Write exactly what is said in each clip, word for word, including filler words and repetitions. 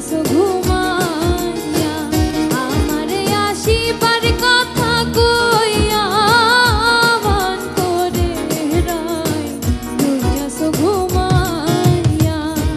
রইয়াছো ঘুমাইয়া আমারে আসিবার কথা কইয়া মন করে রাই রইয়াছো ঘুমাইয়া।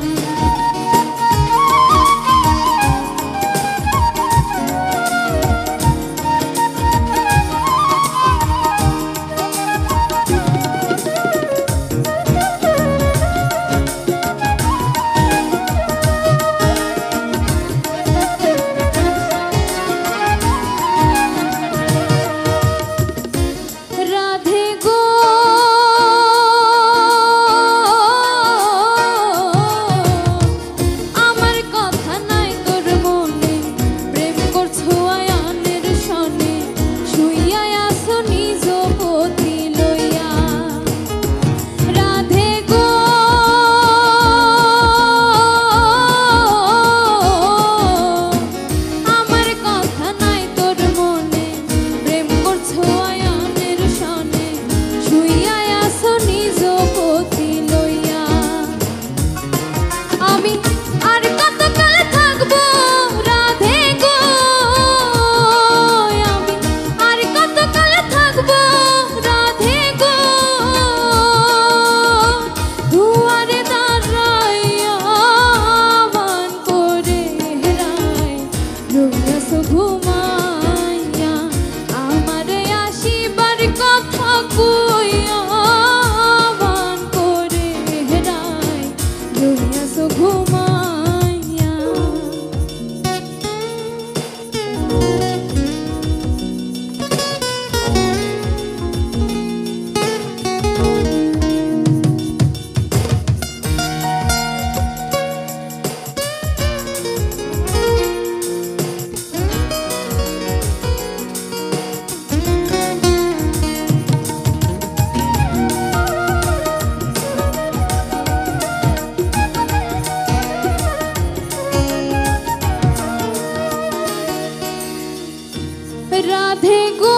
রাধে গো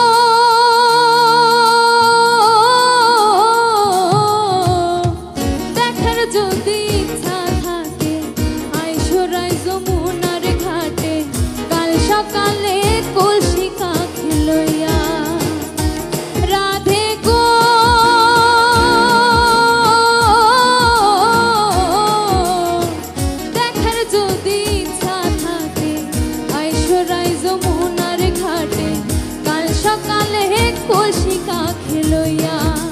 দেখার যদি ইচ্ছা থাকে আইসো রাই যমুনার ঘাটে কাল সকালে কলসি কাঁখে লইয়া। রাধে গো দেখার যদি ইচ্ছা থাকে আইসো রাই যমুনার ঘাটে কাল সকালে কলসি কাঁখে লইয়া।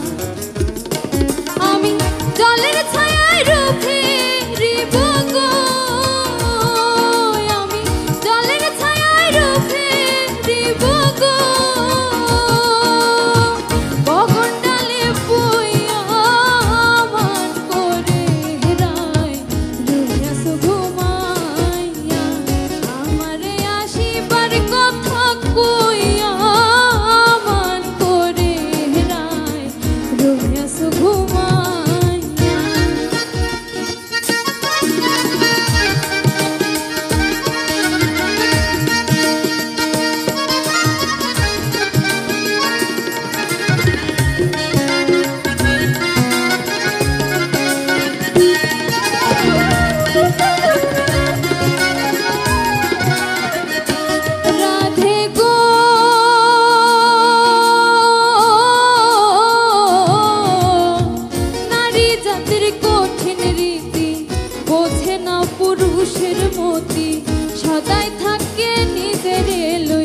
আমি জলের ছায়ায় রূপে রিব গো আমি জলের ছায়ায় রূপে রিব গো গগন ডালে বইয়া মান করে রাই রইয়াছো ঘুমাইয়া আমারে আসিবার কথা কইয়া মন করে রাই রইয়াছো ঘুমাইয়া। রাধে গো নারী জাতির কঠিন রীতি বোঝে না পুরুষের মতি সদাই থাকে নিজের এলো